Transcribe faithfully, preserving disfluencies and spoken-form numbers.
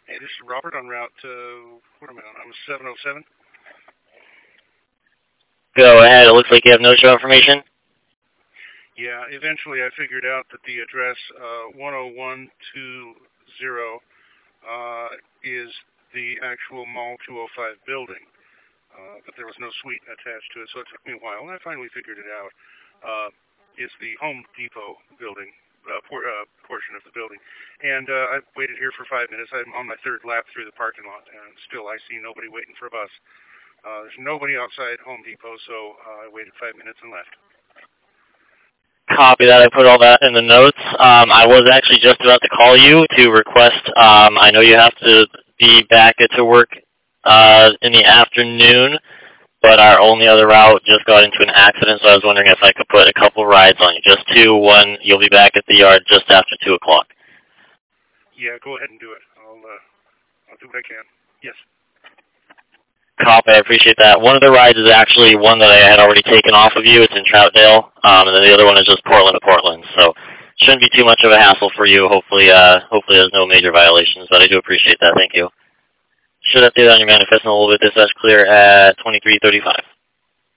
Hey, this is Robert on route to, what am I on? I'm seven oh seven. Go ahead. It looks like you have no show information. Yeah, eventually I figured out that the address uh, one oh one two zero uh, is the actual Mall two oh five building, uh, but there was no suite attached to it, so it took me a while, and I finally figured it out. Uh, it's the Home Depot building, uh, por- uh, portion of the building. And uh, I've waited here for five minutes. I'm on my third lap through the parking lot, and still I see nobody waiting for a bus. Uh, there's nobody outside Home Depot, so uh, I waited five minutes and left. Copy that. I put all that in the notes. Um, I was actually just about to call you to request. Um, I know you have to be back to work uh, in the afternoon, but our only other route just got into an accident, so I was wondering if I could put a couple rides on you. Just two. One, you'll be back at the yard just after two o'clock. Yeah, go ahead and do it. I'll uh, I'll do what I can. Yes. Copy, I appreciate that. One of the rides is actually one that I had already taken off of you. It's in Troutdale, um, and then the other one is just Portland to Portland. So shouldn't be too much of a hassle for you. Hopefully, uh, hopefully there's no major violations, but I do appreciate that. Thank you. Should update on your manifest in a little bit. Dispatch clear at twenty-three thirty-five.